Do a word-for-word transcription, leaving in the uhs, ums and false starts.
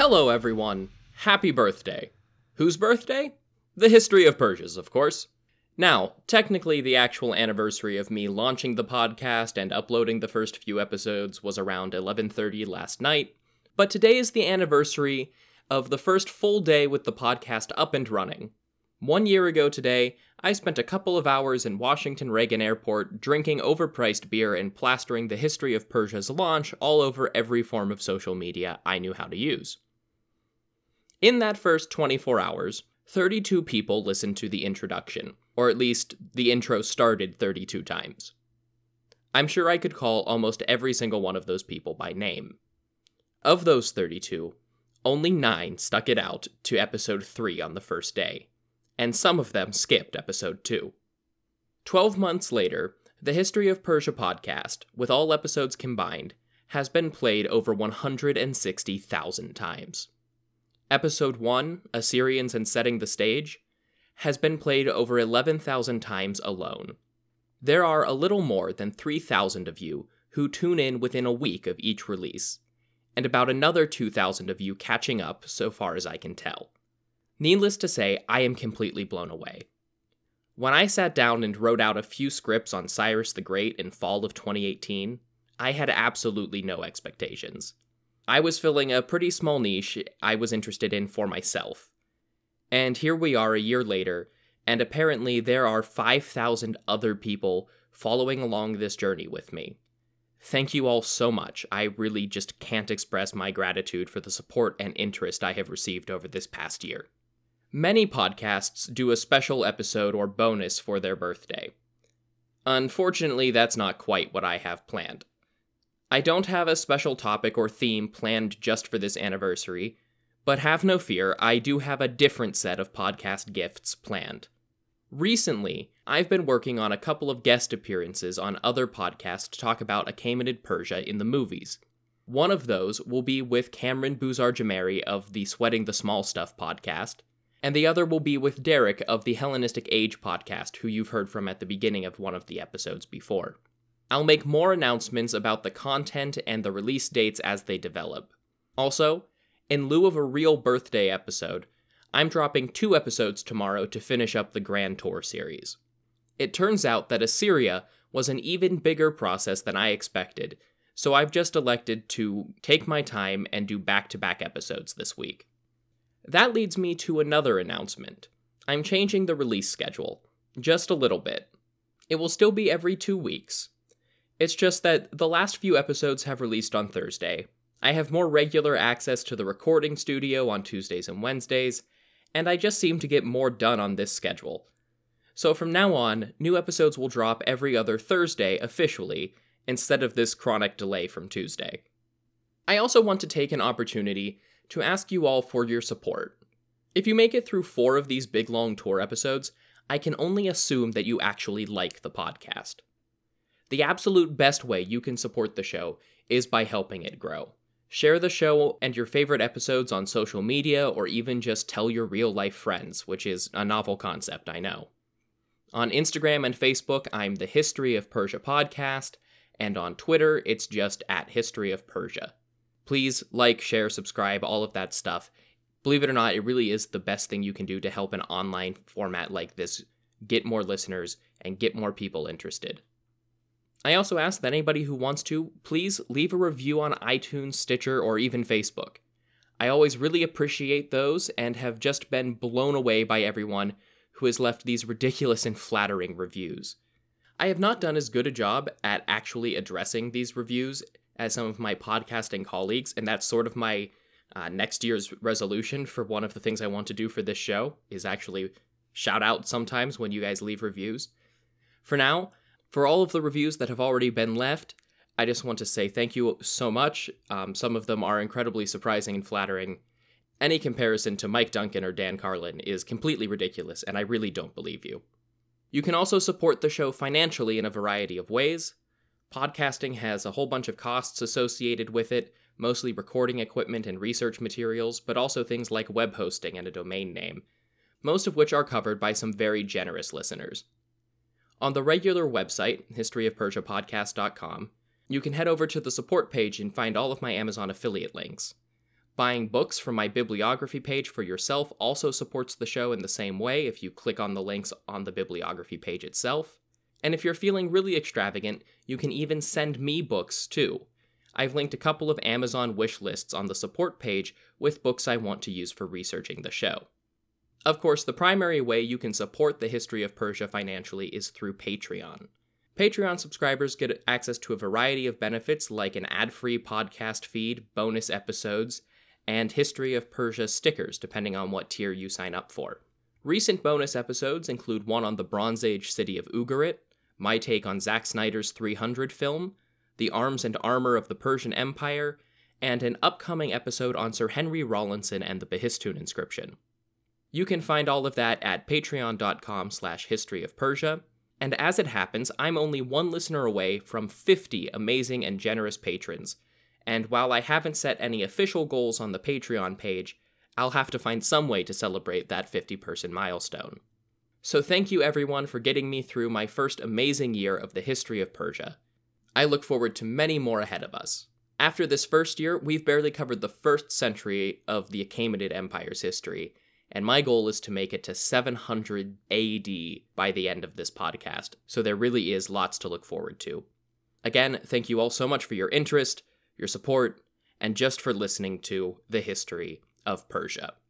Hello, everyone. Happy birthday. Whose birthday? The History of Persia's, of course. Now, technically, the actual anniversary of me launching the podcast and uploading the first few episodes was around eleven thirty last night, but today is the anniversary of the first full day with the podcast up and running. One year ago today, I spent a couple of hours in Washington Reagan Airport drinking overpriced beer and plastering the History of Persia's launch all over every form of social media I knew how to use. In that first twenty-four hours, thirty-two people listened to the introduction, or at least the intro started thirty-two times. I'm sure I could call almost every single one of those people by name. Of those thirty-two, only nine stuck it out to episode three on the first day, and some of them skipped episode two. Twelve months later, the History of Persia podcast, with all episodes combined, has been played over one hundred sixty thousand times. Episode one, Assyrians and Setting the Stage, has been played over eleven thousand times alone. There are a little more than three thousand of you who tune in within a week of each release, and about another two thousand of you catching up so far as I can tell. Needless to say, I am completely blown away. When I sat down and wrote out a few scripts on Cyrus the Great in fall of twenty eighteen, I had absolutely no expectations. I was filling a pretty small niche I was interested in for myself. And here we are a year later, and apparently there are five thousand other people following along this journey with me. Thank you all so much. I really just can't express my gratitude for the support and interest I have received over this past year. Many podcasts do a special episode or bonus for their birthday. Unfortunately, that's not quite what I have planned. I don't have a special topic or theme planned just for this anniversary, but have no fear, I do have a different set of podcast gifts planned. Recently, I've been working on a couple of guest appearances on other podcasts to talk about Achaemenid Persia in the movies. One of those will be with Cameron Buzar-Jameri of the Sweating the Small Stuff podcast, and the other will be with Derek of the Hellenistic Age podcast, who you've heard from at the beginning of one of the episodes before. I'll make more announcements about the content and the release dates as they develop. Also, in lieu of a real birthday episode, I'm dropping two episodes tomorrow to finish up the Grand Tour series. It turns out that Assyria was an even bigger process than I expected, so I've just elected to take my time and do back-to-back episodes this week. That leads me to another announcement. I'm changing the release schedule, just a little bit. It will still be every two weeks. It's just that the last few episodes have released on Thursday. I have more regular access to the recording studio on Tuesdays and Wednesdays, and I just seem to get more done on this schedule. So from now on, new episodes will drop every other Thursday officially, instead of this chronic delay from Tuesday. I also want to take an opportunity to ask you all for your support. If you make it through four of these big long tour episodes, I can only assume that you actually like the podcast. The absolute best way you can support the show is by helping it grow. Share the show and your favorite episodes on social media, or even just tell your real-life friends, which is a novel concept, I know. On Instagram and Facebook, I'm the History of Persia podcast, and on Twitter, it's just at History of Persia. Please like, share, subscribe, all of that stuff. Believe it or not, it really is the best thing you can do to help an online format like this get more listeners and get more people interested. I also ask that anybody who wants to, please leave a review on iTunes, Stitcher, or even Facebook. I always really appreciate those and have just been blown away by everyone who has left these ridiculous and flattering reviews. I have not done as good a job at actually addressing these reviews as some of my podcasting colleagues, and that's sort of my uh, next year's resolution for one of the things I want to do for this show, is actually shout out sometimes when you guys leave reviews. For now, for all of the reviews that have already been left, I just want to say thank you so much. Um, some of them are incredibly surprising and flattering. Any comparison to Mike Duncan or Dan Carlin is completely ridiculous, and I really don't believe you. You can also support the show financially in a variety of ways. Podcasting has a whole bunch of costs associated with it, mostly recording equipment and research materials, but also things like web hosting and a domain name, most of which are covered by some very generous listeners. On the regular website, history of persia podcast dot com, you can head over to the support page and find all of my Amazon affiliate links. Buying books from my bibliography page for yourself also supports the show in the same way if you click on the links on the bibliography page itself. And if you're feeling really extravagant, you can even send me books too. I've linked a couple of Amazon wish lists on the support page with books I want to use for researching the show. Of course, the primary way you can support the History of Persia financially is through Patreon. Patreon subscribers get access to a variety of benefits like an ad-free podcast feed, bonus episodes, and History of Persia stickers, depending on what tier you sign up for. Recent bonus episodes include one on the Bronze Age city of Ugarit, my take on Zack Snyder's three hundred film, the arms and armor of the Persian Empire, and an upcoming episode on Sir Henry Rawlinson and the Behistun inscription. You can find all of that at patreon.com slash history of Persia, and as it happens, I'm only one listener away from fifty amazing and generous patrons, and while I haven't set any official goals on the Patreon page, I'll have to find some way to celebrate that fifty-person milestone. So thank you everyone for getting me through my first amazing year of the History of Persia. I look forward to many more ahead of us. After this first year, we've barely covered the first century of the Achaemenid Empire's history, and my goal is to make it to seven hundred A D by the end of this podcast, so there really is lots to look forward to. Again, thank you all so much for your interest, your support, and just for listening to the History of Persia.